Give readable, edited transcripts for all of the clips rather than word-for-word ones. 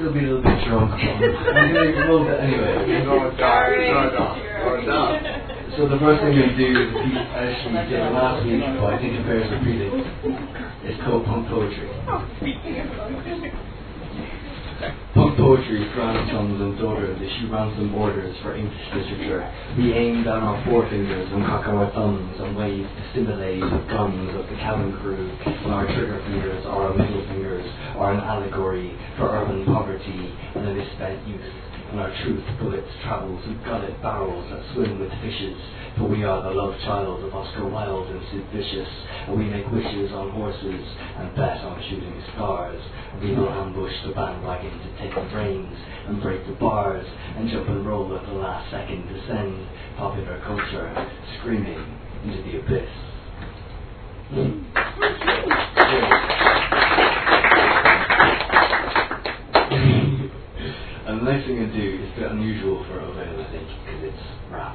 still be a little bit drunk. I'm going to roll that anyway. So the first thing I'm going to do is actually did it last week, but I think it bears repeating. It's called punk poetry. Punk poetry is grandsons and daughters issue ransom orders for English literature. We aim down our forefingers and cock our thumbs and wave the simile of guns of the cabin crew, and our trigger fingers are our middle fingers are an allegory for urban poverty and a misspent youth. And our truth bullets travel through gullet barrels that swim with fishes, for we are the love child of Oscar Wilde and Sid Vicious, and we make wishes on horses and bet on shooting stars. We will ambush the bandwagon to take the brains and break the bars and jump and roll at the last second to send popular culture screaming into the abyss. And the next thing I do is a bit unusual for O'Vale, I think, because it's rap.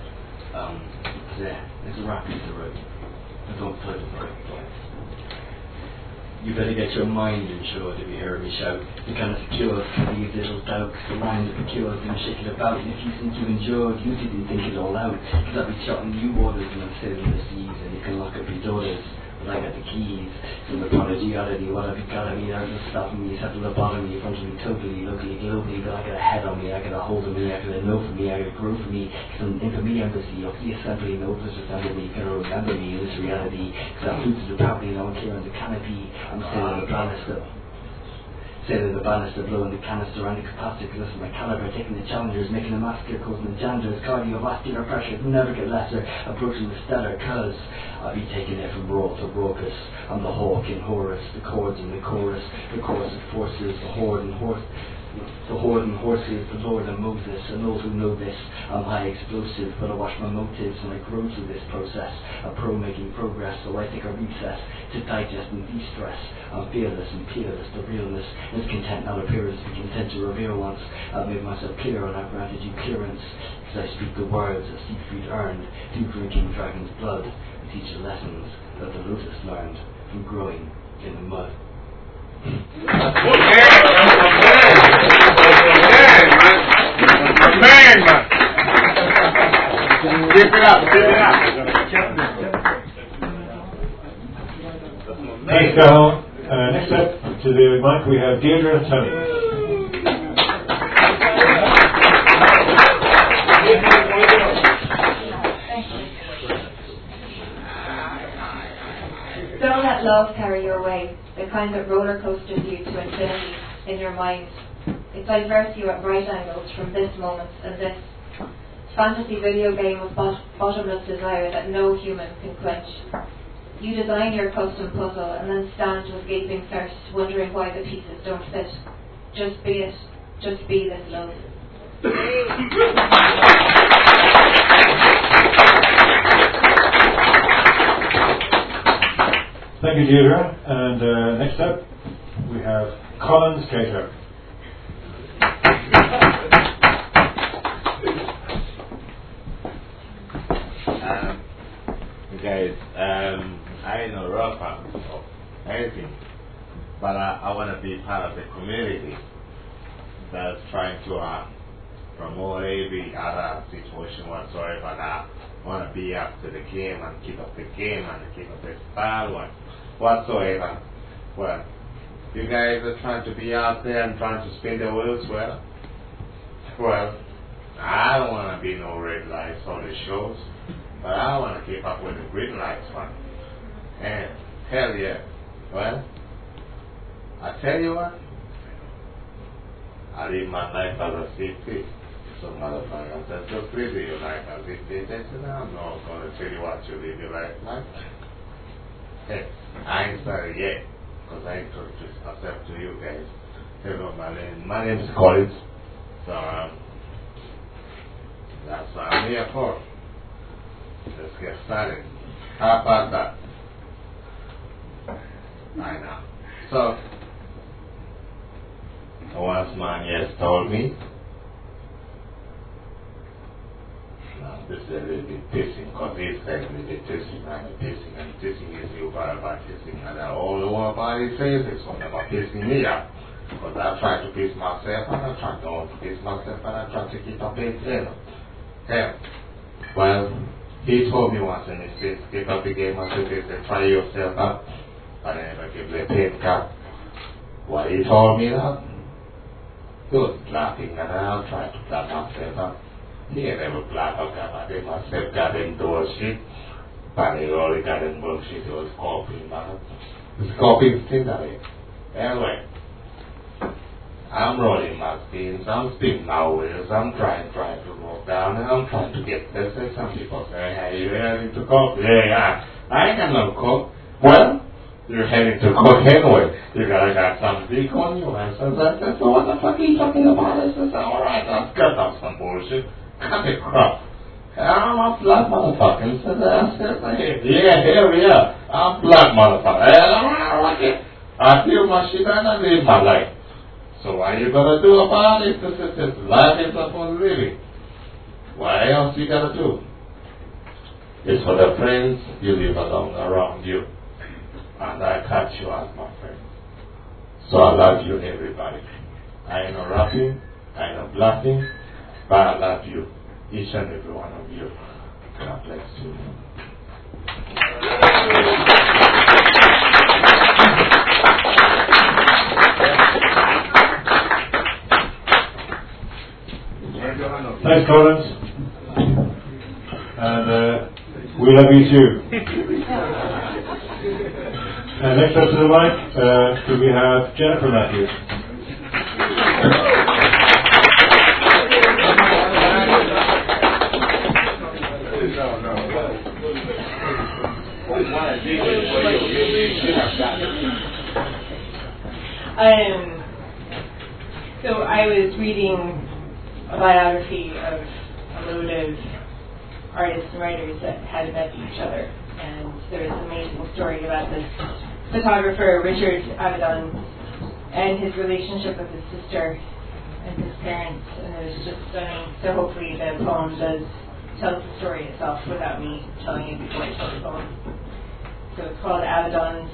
It's a rap piece I wrote. I don't title for it, but you better get your mind insured if you hear me shout. You cannot secure these little doubts, the mind of the cure, and shake it about. And if you think you endured, you didn't think it all out. Because I'll be shouting new waters and I'm sailing the seas, and you can lock up your daughters. But I got the keys from the prodigality. What have you got of me? There's no stopping me. Settle the bottom of me, front of me, totally, locally, globally. But I got a head on me, I got a hold of me, I got a know for me, I got a grow for me. Cause I'm in for me embassy, of the assembly, no others resemble me. Gonna remember me in this reality. Cause I'm rooted to the property, no one clear on the canopy. I'm sailing the banister. Sailing the banister, blowing the canister around the capacitor, listen my caliber, taking the challengers, making a massacre, causing the janders, cardiovascular pressure, never get lesser, approaching the stellar, cause I'll be taking it from raw to raucous. I'm the hawk in Horus, the chords in the chorus of forces, the horde and horses, the Lord and Moses, and those who know this. I'm high explosive, but I watch my motives and I grow through this process. A pro making progress, so I take a recess to digest and de-stress. I'm fearless and peerless, the realness is content, not appearance. Be content to reveal once I've made myself clear and I've granted you clearance. Because I speak the words that Siegfried earned through drinking dragon's blood. I teach the lessons that the lotus learned from growing in the mud. Keep it up. Thanks, Carl. Next up to the mic we have Deirdre and Tony. Don't let love carry your way, the kind that roller coasters you to infinity in your mind. It diverts you at right angles from this moment and this fantasy video game of bottomless desire that no human can quench. You design your custom puzzle and then stand with gaping thirst, wondering why the pieces don't fit. Just be it. Just be this love. Thank you, Deirdre. And next up, we have Colin Skater. Guys, I ain't no rock or anything, but I want to be part of the community that's trying to promote every other situation whatsoever. I want to be up to the game and keep up the game and keep up the style whatsoever. Well, you guys are trying to be out there and trying to spin the wheels. Well, I don't want to be no red lights on the shows, but I want to keep up with the green lights one. And hell yeah. Well, I tell you what, I live my life as a CP. So motherfucker said, just live your life as if they said, I'm not going to tell you what to live your life like. Hey, I ain't started yet, because I introduced myself to you guys. Hello, my name is Collins. So, that's what I'm here for. Let's get started. How about that? I know. So, once man has told me, this is a little bit pissing, because he's saying a bit pissing, and pissing is you about pissing, and all the one about his face is one about pissing me out. Because I try to please myself, and I try to please myself, and I try to keep a big dinner. Yeah. Well, he told me once in his face, pick up the game and say, try yourself up, and then I give the pain cap. Why he told me that? He was laughing, and I tried to clap myself up. He ain't never clap up, I did myself, got him door shit. And he only got him bullshit, he was coughing, man. He's coughing still that way. Anyway, I'm rolling my spins, I'm spinning my wheels, I'm trying to walk down, and I'm trying to get this. And some people say, hey, you ready to cook? Yeah, I ain't got no cook. Well, you're heading to cook anyway. You gotta got some dick on you. And so I said, so what the fuck are you talking about? I said, alright, let's cut off some bullshit. Cut the crap. I'm a black motherfucker. So I said, yeah, here we are. I'm black motherfucker. I feel my shit and I live my life. So what you gonna do about it? This is life is upon living. What else you gotta do? It's for the friends you live along around you. And I catch you as my friend. So I love you, everybody. I ain't no rapping, I ain't no bluffing, but I love you, each and every one of you. God bless you. Thanks, Collins. And we love you too. And next up to the mic, do we have Jennifer Matthews? So I was reading a biography of a load of artists and writers that had met each other, and there was an amazing story about this photographer, Richard Avedon, and his relationship with his sister and his parents, and it was just stunning. So hopefully the poem does tell the story itself without me telling you before I tell the poem. So it's called Avedon's.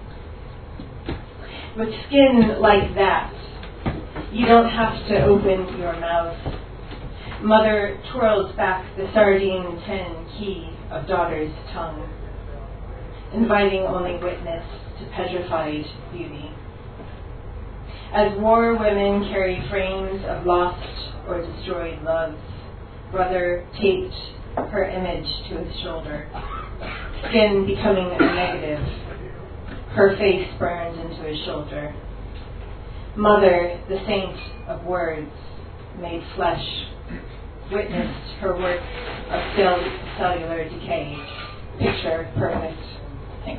With skin like that, you don't have to open your mouth. Mother twirls back the sardine tin key of daughter's tongue, inviting only witness to petrified beauty. As war women carry frames of lost or destroyed loves, brother taped her image to his shoulder, skin becoming a negative, her face burned into his shoulder. Mother, the saint of words, made flesh, witnessed her work of cellular decay. Picture perfect. Thanks.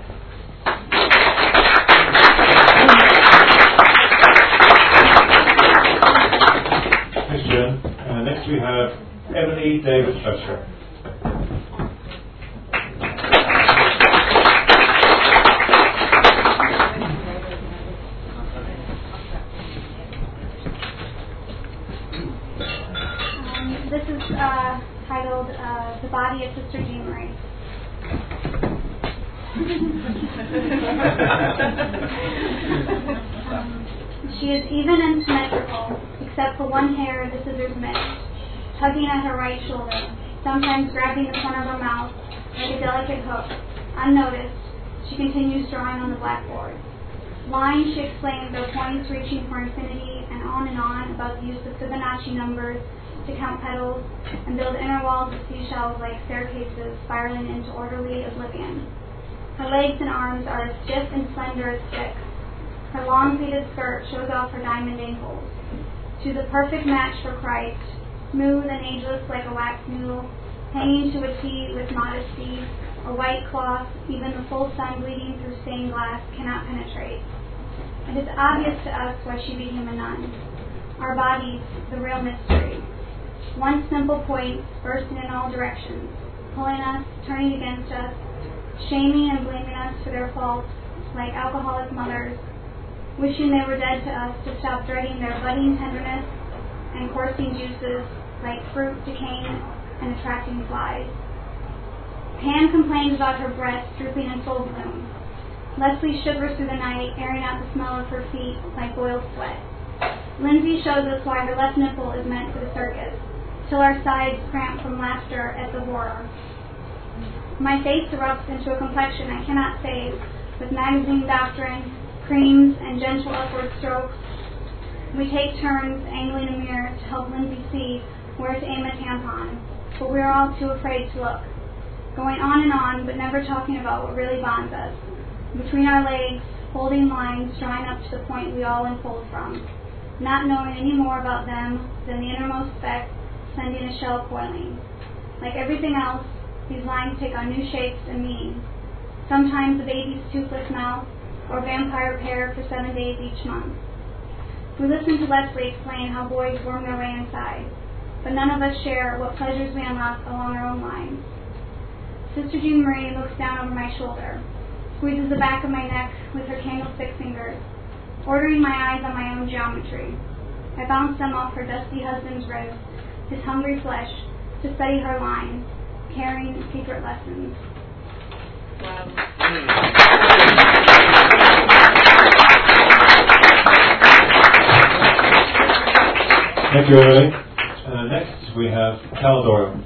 Thanks, Jen. Next we have Emily Davis-Fletcher. This is titled The Body of Sister Jean Marie. She is even and symmetrical, except for one hair the scissors missed, tugging at her right shoulder, sometimes grabbing the corner of her mouth like a delicate hook. Unnoticed, she continues drawing on the blackboard. Lines, she explains, are points reaching for infinity, and on about the use of Fibonacci numbers to count petals and build inner walls of seashells like staircases spiraling into orderly oblivion. Her legs and arms are as stiff and slender as sticks. Her long pleated skirt shows off her diamond ankles. She's a perfect match for Christ, smooth and ageless like a wax mule, hanging to a T with modesty, a white cloth even the full sun bleeding through stained glass cannot penetrate. It is obvious to us why she became a nun. Our bodies, the real mystery. One simple point bursting in all directions, pulling us, turning against us, shaming and blaming us for their faults, like alcoholic mothers, wishing they were dead to us to stop dreading their budding tenderness and coursing juices like fruit decaying and attracting flies. Pan complains about her breasts drooping in full bloom. Leslie shivers through the night, airing out the smell of her feet like boiled sweat. Lindsay shows us why her left nipple is meant for the circus, till our sides cramp from laughter at the horror. My face erupts into a complexion I cannot save, with magazine doctrine, creams, and gentle upward strokes. We take turns angling a mirror to help Lindsay see where to aim a tampon, but we are all too afraid to look. Going on, but never talking about what really bonds us. Between our legs, holding lines, drawing up to the point we all unfold from. Not knowing any more about them than the innermost speck sending a shell coiling. Like everything else, these lines take on new shapes and meanings. Sometimes a baby's toothless mouth, or vampire pear for 7 days each month. We listen to Leslie explain how boys worm their way inside, but none of us share what pleasures we unlock along our own lines. Sister Jean Marie looks down over my shoulder, squeezes the back of my neck with her candlestick fingers, ordering my eyes on my own geometry. I bounce them off her dusty husband's ribs, his hungry flesh, to study her lines, carrying secret lessons. Thank you, Emily. Next, we have Caldora.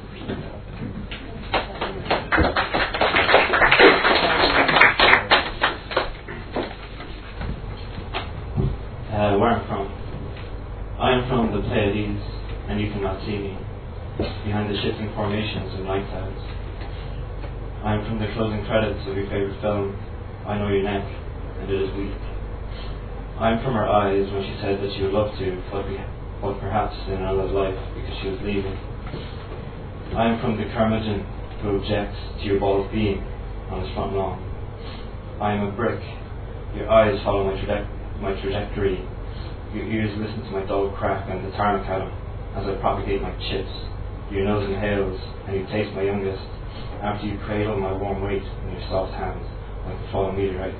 Where I'm from. I am from the Pleiades, and you cannot see me, behind the shifting formations of night clouds. I am from the closing credits of your favorite film, I Know Your Neck, and It Is Weak. I am from her eyes when she said that she would love to, but perhaps in another life because she was leaving. I am from the curmudgeon who objects to your bald being on his front lawn. I am a brick. Your eyes follow my trajectory. Your ears listen to my dull crack and the tarmac atom as I propagate my chips. Your nose inhales and you taste my youngest after you cradle my warm weight in your soft hands like a fallen meteorite.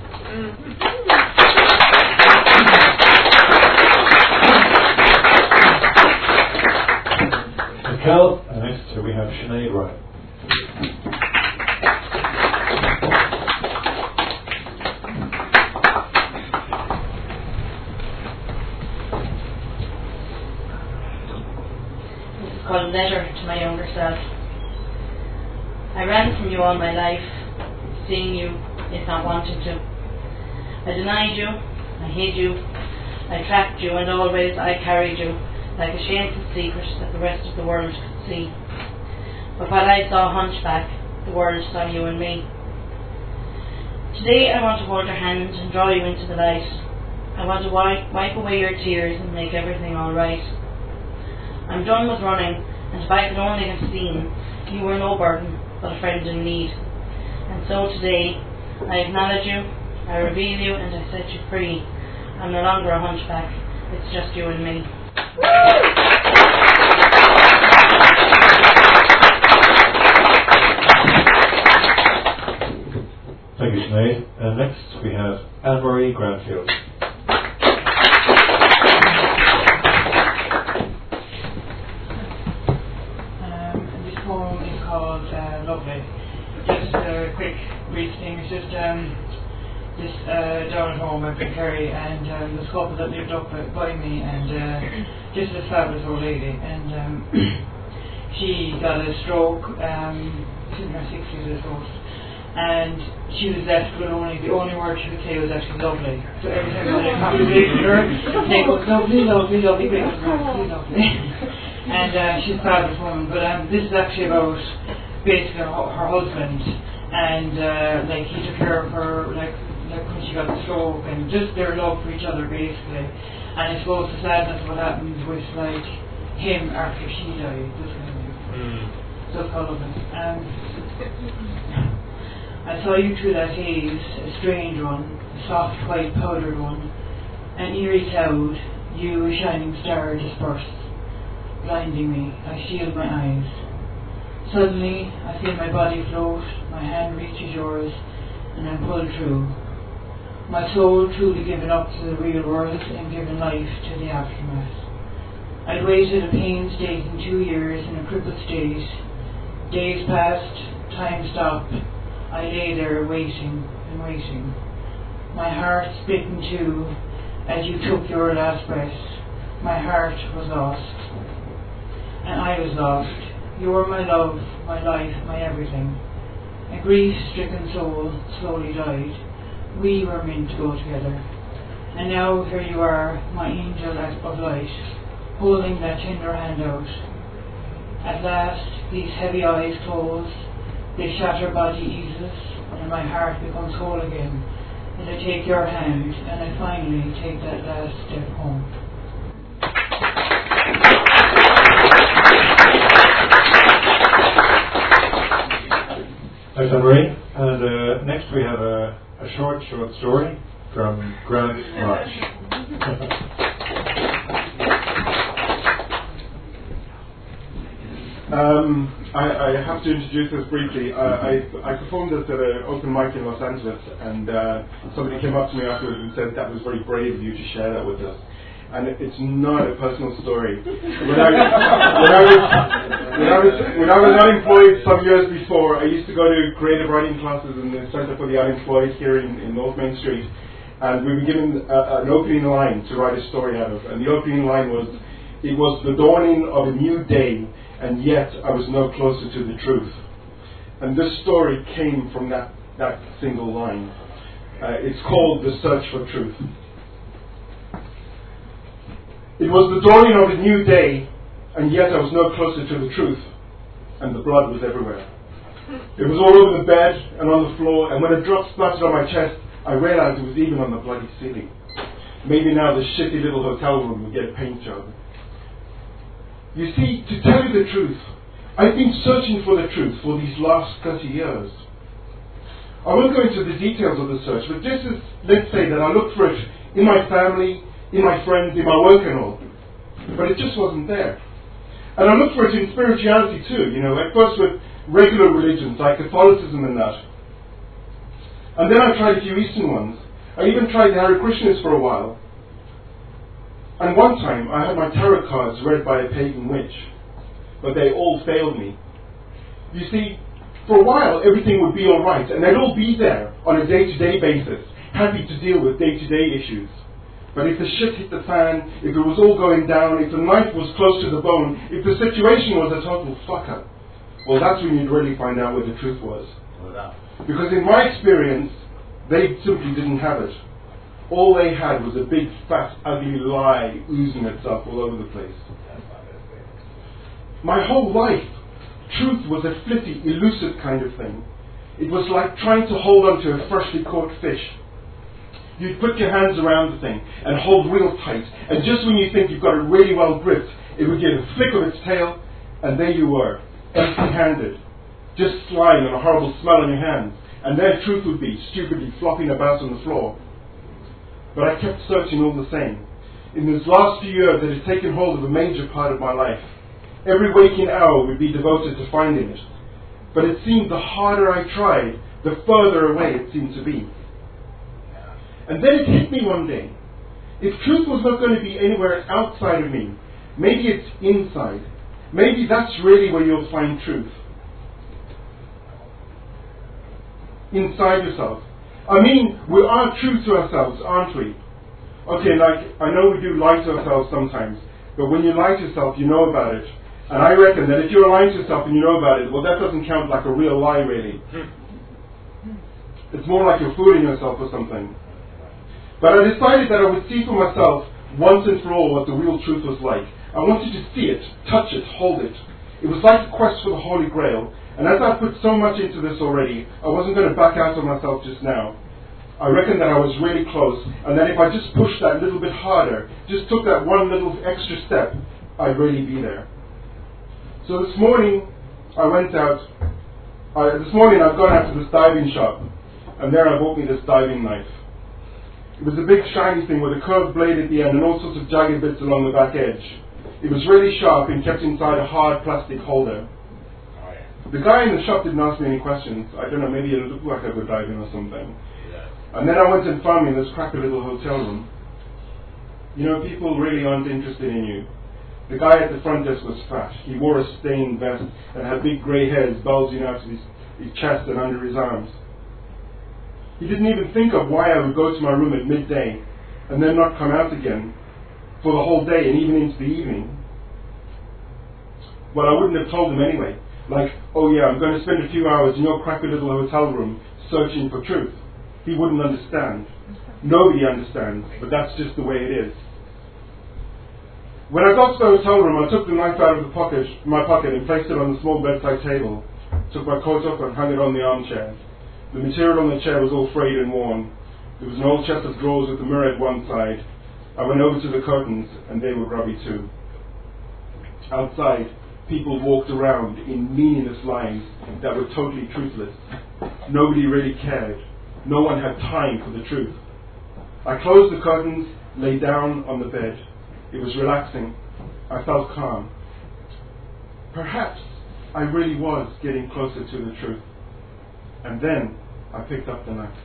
Kel, and next we have Sinead Ryan. Called Letter to My Younger Self. I ran from you all my life, seeing you, if not wanting to. I denied you, I hid you, I trapped you, and always I carried you, like a shameful secret that the rest of the world could see. But while I saw Hunchback, the world saw you and me. Today I want to hold your hand and draw you into the light. I want to wipe away your tears and make everything alright. I'm done with running, and if I could only have seen, you were no burden, but a friend in need. And so today, I acknowledge you, I reveal you, and I set you free. I'm no longer a hunchback, it's just you and me. Thank you, Sinead. And next we have Anne-Marie Granfield. Lovely. Just a quick brief thing. It's just this down at home I've been Kerry and this couple that lived up by me, and just this fabulous old lady, and she got a stroke. She's in her 60s, I suppose, and she was left with the only word she could say was actually lovely. So every time I conversation with her, they go lovely, lovely, lovely, lovely, lovely. And she's a fabulous woman. But this is actually about basically her husband, and like he took care of her like when she got the stroke, and just their love for each other basically. And I suppose the sadness of what happens with like him after she died, this kind of thing. So it's called Lovely. I saw you through that haze, a strange one, a soft white powdered one, an eerie cloud, you a shining star dispersed, blinding me. I shield my eyes. Suddenly, I feel my body float, my hand reaches yours, and I'm pulled through. My soul truly given up to the real world and given life to the aftermath. I'd waited a painstaking 2 years in a crippled state. Days passed, time stopped. I lay there waiting and waiting. My heart split in two, as you took your last breath, my heart was lost. And I was lost. You were my love, my life, my everything. A grief-stricken soul slowly died. We were meant to go together. And now here you are, my angel of light, holding that tender hand out. At last, these heavy eyes close, the shattered body eases, and my heart becomes whole again. And I take your hand, and I finally take that last step home. Thanks, Anne-Marie. And next we have a short story from Grant Marsh. I have to introduce this briefly. I performed this at an open mic in Los Angeles, and somebody came up to me afterwards and said that was very brave of you to share that with us. And it's not a personal story. When I was unemployed some years before, I used to go to creative writing classes in the Center for the Unemployed here in North Main Street, and we were given an opening line to write a story out of. And the opening line was, "It was the dawning of a new day, and yet I was no closer to the truth." And this story came from that single line. It's called The Search for Truth. It was the dawning of a new day, and yet I was no closer to the truth, and the blood was everywhere. It was all over the bed and on the floor, and when a drop splattered on my chest, I realized it was even on the bloody ceiling. Maybe now the shitty little hotel room would get a paint job. You see, to tell you the truth, I've been searching for the truth for these last 30 years. I won't go into the details of the search, but just as, let's say that I looked for it in my family, in my friends, in my work and all. But it just wasn't there. And I looked for it in spirituality too, at first with regular religions like Catholicism and that. And then I tried a few Eastern ones. I even tried the Hare Krishnas for a while. And one time I had my tarot cards read by a pagan witch. But they all failed me. You see, for a while everything would be alright, and they'd all be there on a day-to-day basis, happy to deal with day-to-day issues. But if the shit hit the fan, if it was all going down, if the knife was close to the bone, if the situation was a total fuck-up, well, that's when you'd really find out where the truth was. Because in my experience, they simply didn't have it. All they had was a big, fat, ugly lie oozing itself all over the place. My whole life, truth was a flitty, elusive kind of thing. It was like trying to hold on to a freshly caught fish. You'd put your hands around the thing and hold real tight, and just when you think you've got it really well gripped, it would give a flick of its tail, and there you were, empty-handed, just slime and a horrible smell on your hands, and there truth would be, stupidly flopping about on the floor. But I kept searching all the same. In this last few years, it had taken hold of a major part of my life. Every waking hour would be devoted to finding it. But it seemed the harder I tried, the further away it seemed to be. And then it hit me one day. If truth was not going to be anywhere outside of me, maybe it's inside. Maybe that's really where you'll find truth. Inside yourself. I mean, we are true to ourselves, aren't we? Okay, like, I know we do lie to ourselves sometimes, but when you lie to yourself, you know about it. And I reckon that if you're lying to yourself and you know about it, well, that doesn't count like a real lie, really. It's more like you're fooling yourself or something. But I decided that I would see for myself, once and for all, what the real truth was like. I wanted to see it, touch it, hold it. It was like a quest for the Holy Grail. And as I put so much into this already, I wasn't going to back out on myself just now. I reckon that I was really close, and that if I just pushed that little bit harder, just took that one little extra step, I'd really be there. So this morning, I've gone out to this diving shop, and there I bought me this diving knife. It was a big shiny thing with a curved blade at the end and all sorts of jagged bits along the back edge. It was really sharp and kept inside a hard plastic holder. The guy in the shop didn't ask me any questions. I don't know, maybe it looked like I was diving or something. And then I went and found me in this crappy little hotel room. You know, people really aren't interested in you. The guy at the front desk was fat. He wore a stained vest and had big grey hairs bulging out of his chest and under his arms. He didn't even think of why I would go to my room at midday and then not come out again for the whole day and even into the evening, well, I wouldn't have told him anyway. Like, oh yeah, I'm going to spend a few hours in your crappy little hotel room searching for truth. He wouldn't understand. Nobody understands, but that's just the way it is. When I got to the hotel room, I took the knife out of my pocket and placed it on the small bedside table. Took my coat up and hung it on the armchair. The material on the chair was all frayed and worn. There was an old chest of drawers with a mirror at one side. I went over to the curtains, and they were grubby too. Outside, people walked around in meaningless lines that were totally truthless. Nobody really cared. No one had time for the truth. I closed the curtains, lay down on the bed. It was relaxing. I felt calm. Perhaps I really was getting closer to the truth. And then I picked up the knife.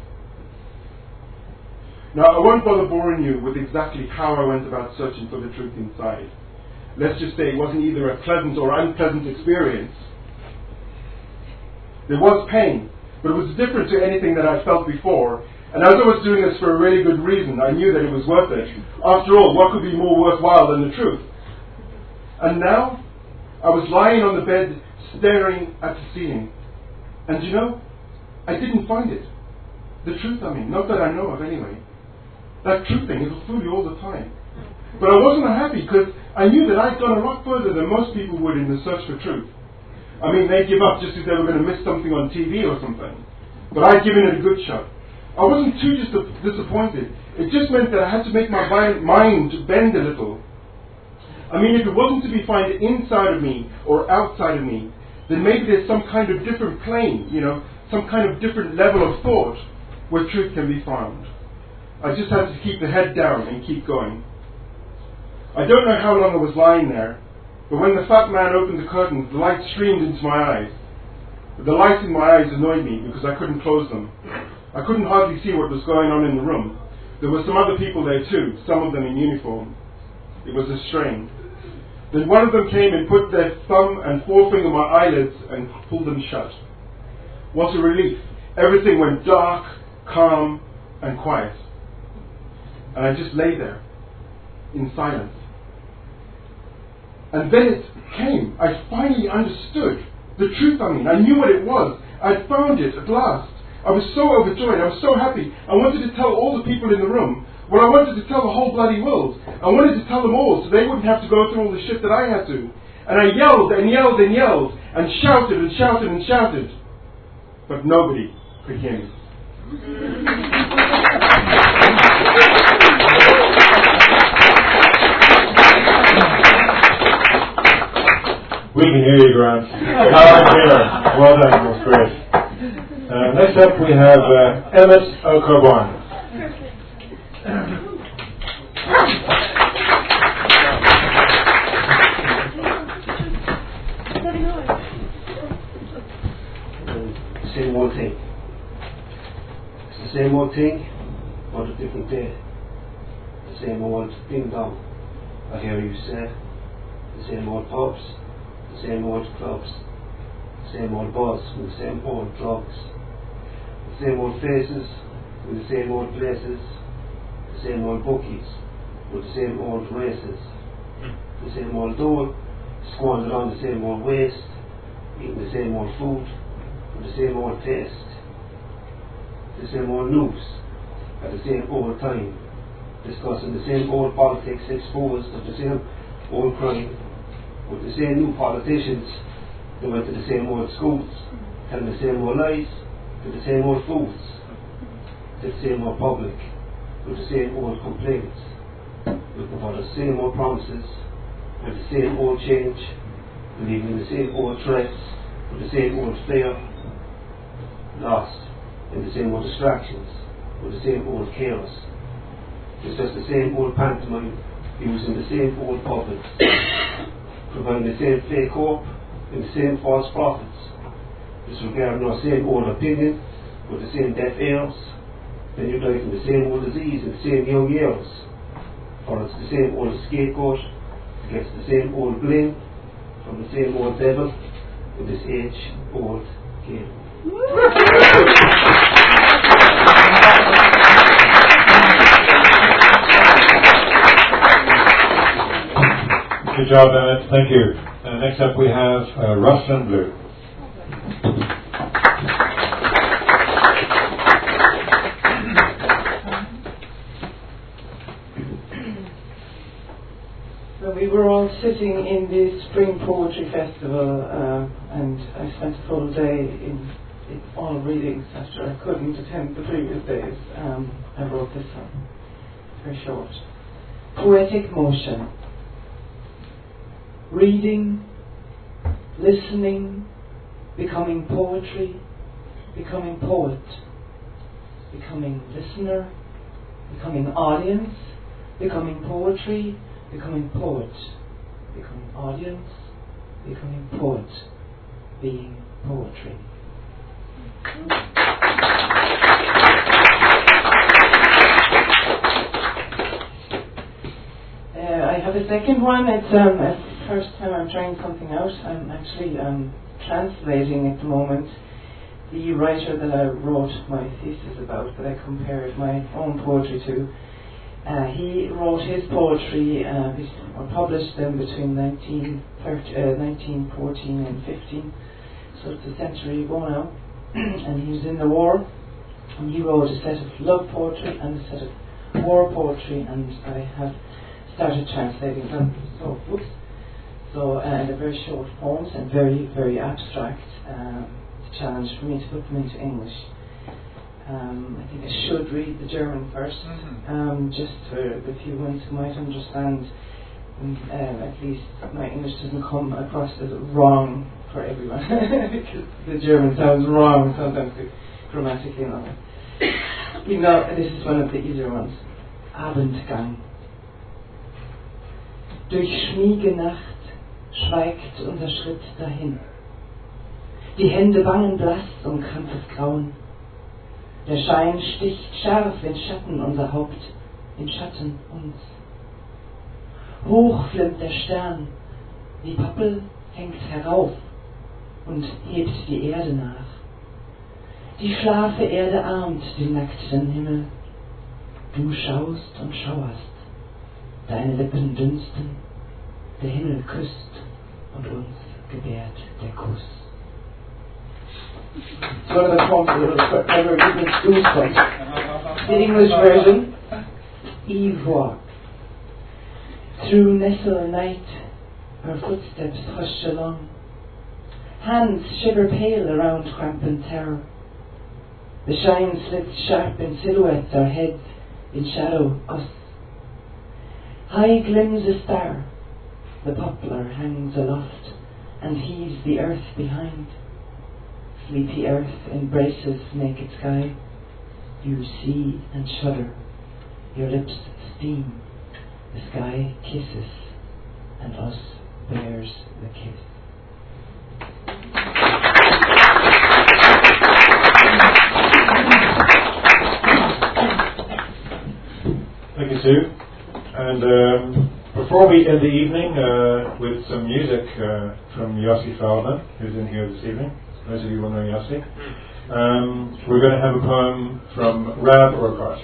Now, I won't bother boring you with exactly how I went about searching for the truth inside. Let's just say it wasn't either a pleasant or unpleasant experience. There was pain, but it was different to anything that I felt before. And as I was doing this for a really good reason, I knew that it was worth it. After all, what could be more worthwhile than the truth? And now, I was lying on the bed, staring at the ceiling. And you know, I didn't find it. The truth, I mean, not that I know of anyway. That truth thing, it'll fool you all the time. But I wasn't happy because I knew that I'd gone a lot further than most people would in the search for truth. I mean, they'd give up just if they were going to miss something on TV or something. But I'd given it a good shot. I wasn't too disappointed. It just meant that I had to make my mind bend a little. I mean, if it wasn't to be found inside of me or outside of me, then maybe there's some kind of different plane, some kind of different level of thought where truth can be found. I just had to keep the head down and keep going. I don't know how long I was lying there, but when the fat man opened the curtains, the light streamed into my eyes. The light in my eyes annoyed me because I couldn't close them. I couldn't hardly see what was going on in the room. There were some other people there too, some of them in uniform. It was a strain. Then one of them came and put their thumb and forefinger on my eyelids and pulled them shut. What a relief. Everything went dark, calm, and quiet. And I just lay there, in silence. And then it came. I finally understood. The truth, I mean. I knew what it was. I'd found it at last. I was so overjoyed. I was so happy. I wanted to tell all the people in the room. Well, I wanted to tell the whole bloody world. I wanted to tell them all so they wouldn't have to go through all the shit that I had to. And I yelled and yelled and yelled and shouted and shouted and shouted. But nobody could hear me. We can hear you, Grant. Well done, that was great. Next up we have Emmett O'Carbon. Same old thing. It's the same old thing, but a different day. The same old ding dong. I hear you say. The same old pubs. The same old clubs, the same old buzz with the same old drugs, the same old faces with the same old places, the same old bookies with the same old races, the same old dole squandered on the same old waste, eating the same old food with the same old taste, the same old news at the same old time, discussing the same old politics exposed of the same old crime, with the same new politicians that went to the same old schools, telling the same old lies, to the same old fools, to the same old public, with the same old complaints, with the same old promises, and the same old change, believing in the same old threats, with the same old flair, lost in the same old distractions, with the same old chaos. It's just the same old pantomime, using the same old puppets, providing the same fake hope and the same false prophets, disregarding our same old opinion with the same deaf ears, then you die from the same old disease in the same young years, or it's the same old scapegoat against the same old blame from the same old devil in this age-old game. Good job, Emmett. Thank you. Next up we have Rosalind Blue. So we were all sitting in the Spring Poetry Festival, and I spent a full day in all readings after I couldn't attend the previous days. I wrote this one, very short. Poetic motion. Reading, listening, becoming poetry, becoming poet, becoming listener, becoming audience, becoming poetry, becoming poet, becoming audience, becoming poet, being poetry. I have a second one. It's the first time I'm trying something out. I'm actually translating at the moment the writer that I wrote my thesis about, that I compared my own poetry to. He wrote his poetry, or published them between 1914 and 15, so it's a century ago now. And he was in the war, and he wrote a set of love poetry and a set of war poetry, and I have started translating them. So they're very short poems and very, very abstract. It's a challenge for me to put them into English. I think I should read the German first, just for the few ones who might understand. At least my English doesn't come across as wrong for everyone, because the German sounds wrong sometimes grammatically and all that. This is one of the easier ones. Abendgang. Durch schmiege Nacht schweigt unser Schritt dahin. Die Hände bangen blass um krampfes Grauen. Der Schein sticht scharf in Schatten unser Haupt, in Schatten uns. Hoch flimmt der Stern, die Pappel hängt herauf und hebt die Erde nach. Die schlafe Erde ahmt den nackten Himmel. Du schaust und schauerst, deine Lippen dünsten, der Himmel küsst und uns gebärt der Kuss. It's one of the poems that ever gives me goosebumps. The English version. Eve walked. Through nestle night, her footsteps hush along. Hands shiver pale around cramping terror. The shine slits sharp in silhouette, our heads in shadow, us. High glims a star, the poplar hangs aloft and heaves the earth behind. Sleepy earth embraces naked sky. You see and shudder, your lips steam. The sky kisses, and us bears the kiss. Thank you, Sue. And before we end the evening with some music from Yossi Feldman, who's in here this evening, those of you who know Yossi, we're going to have a poem from Rab Urquhart.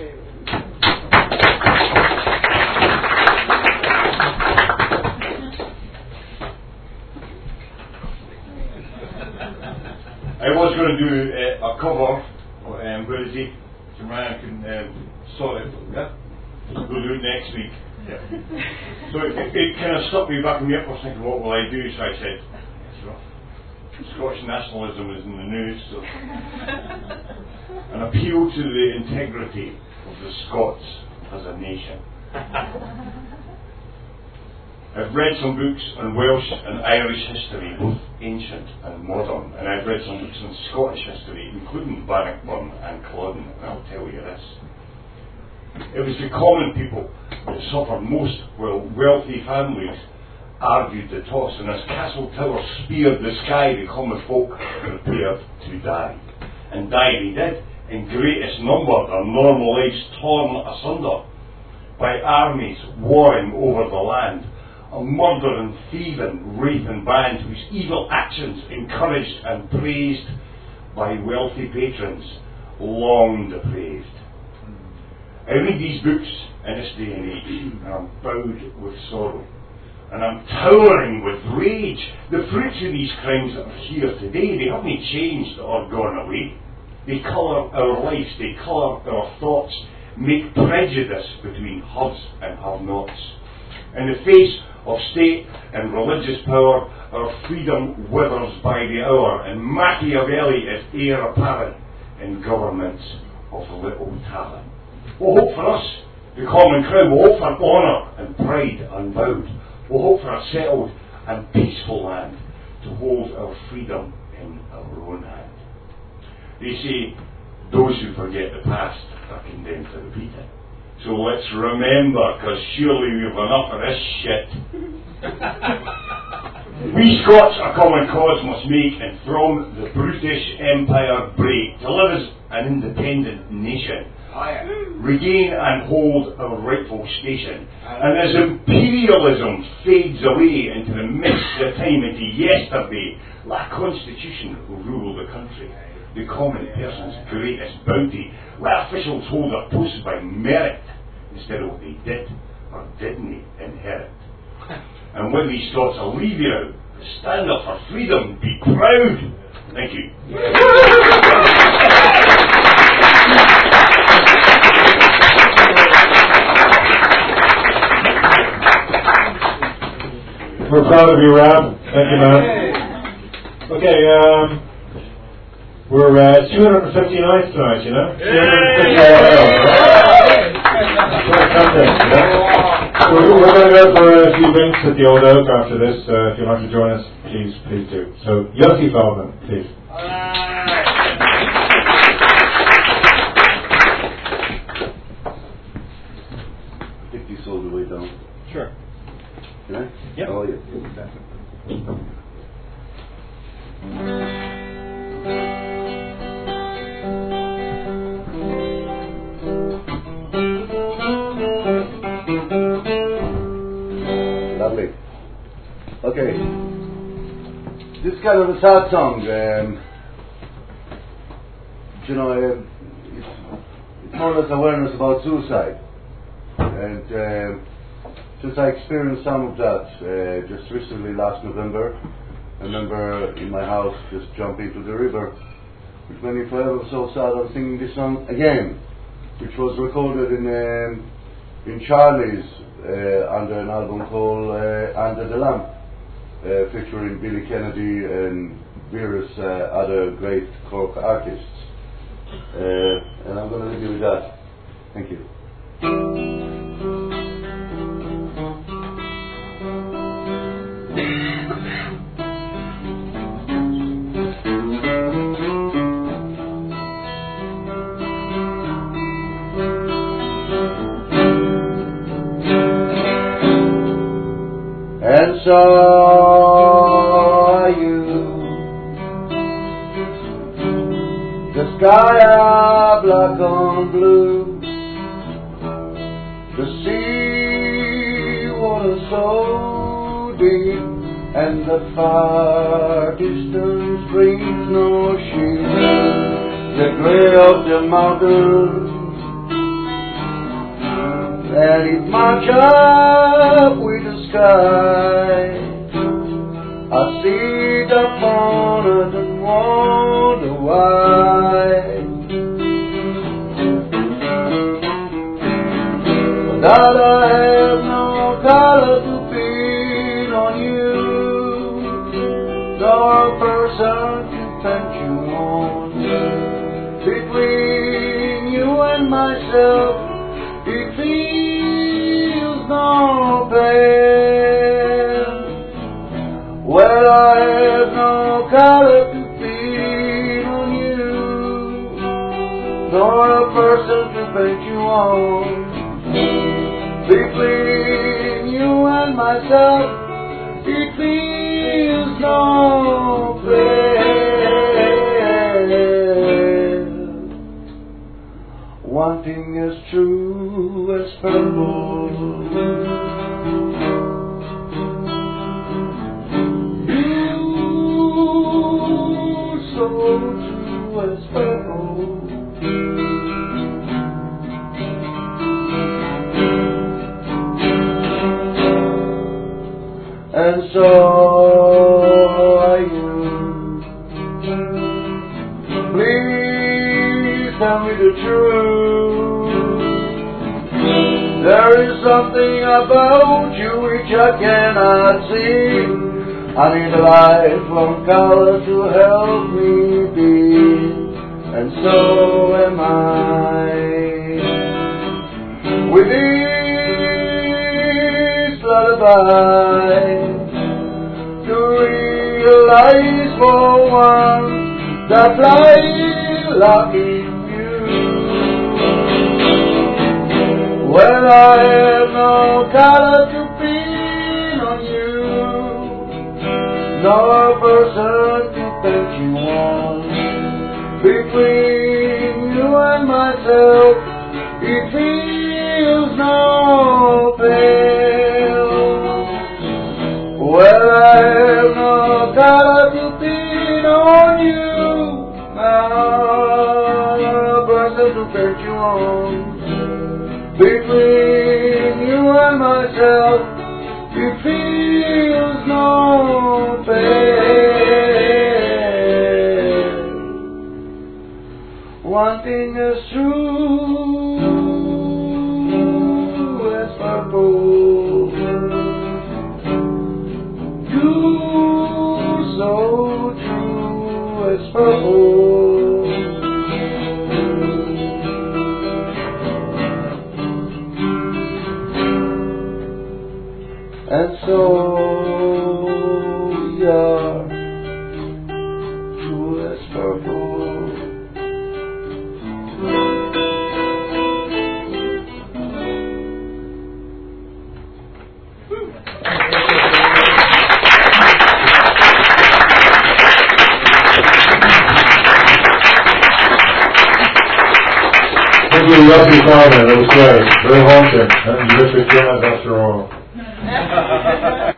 I was going to do a cover. Where is he? So Ryan can sort it. Yeah? We'll do it next week. Yeah. So it kind of stuck me back in the up. I was thinking, what will I do? So I said, Scottish nationalism is in the news, so an appeal to the integrity of the Scots as a nation. I've read some books on Welsh and Irish history, both ancient and modern, and I've read some books on Scottish history, including Bannockburn and Culloden, and I'll tell you this. It was the common people that suffered most, while wealthy families argued the toss, and as castle towers speared the sky, the common folk prepared to die. And die they did, in greatest number, their normal lives torn asunder by armies warring over the land, a murdering, thieving, raping band whose evil actions, encouraged and praised by wealthy patrons, long depraved. I read these books in this day and age, and I'm bowed with sorrow. and I'm towering with rage. The fruits of these crimes that are here today, they haven't changed or gone away. They colour our lives, they colour our thoughts, make prejudice between haves and have-nots. In the face of state and religious power, our freedom withers by the hour, and Machiavelli is heir apparent in governments of little talent. We'll hope for us, the common crowd, we'll hope for honour and pride unbowed. We'll hope for a settled and peaceful land to hold our freedom in our own hand. They say those who forget the past are condemned to repeat it. So let's remember, because surely we've enough of this shit. We Scots a common cause must make, and from the British Empire break, to live as an independent nation, regain and hold our rightful station. And as imperialism fades away into the mist of time, into yesterday, let a constitution rule the country, the common person's greatest bounty. Let officials hold their posts by merit instead of what they did or didn't inherit. And when these thoughts, I'll leave you now. Stand up for freedom, be proud. Thank you. We're proud of you, Rob. Thank you, man. Okay, we're 259 tonight, you know? 259. We're going to go for a few drinks at the Old Oak after this. If you'd like to join us, please do. So, Yossi Feldman, please. Take this all the way down. Sure. Can I? Yep. Oh, yeah. Lovely. Okay. This is kind of a sad song. You know, it's more or less awareness about suicide. And just I experienced some of that just recently last November. I remember in my house just jumping into the river, which made me forever so sad. I'm singing this song again, which was recorded in Charlie's under an album called Under the Lamp, featuring Billy Kennedy and various other great Cork artists. And I'm going to leave you with that. Thank you. And saw you, the sky are black on blue, the sea water so deep, and the far distance brings no shade, the grey of the mountains, and it march up with the sky. I see the planet and wonder why. That I have no color to paint on you, nor person to paint you on. Between you and myself, it feels no pain. Well, I have no color to paint on you, nor a person to paint you on. Between you and myself, it feels no pain. One thing is true as purple, so true as purple. tell me the truth. There is something about you which I cannot see. I need a lifelong color to help me be, and so am I. With this lullaby, to realize for once that lilac in you. When I have no color to pin on you, no person to paint you on. Between you and myself, it feels no pain. Well, I have no color to pin on you, no person to paint you on. Between you and myself, it feels no pain. One thing is true as purple. You're so true as purple. And so you're true as purple. Thank you, Yossi Feldman. That was great. Very haunting. And terrific jazz after all.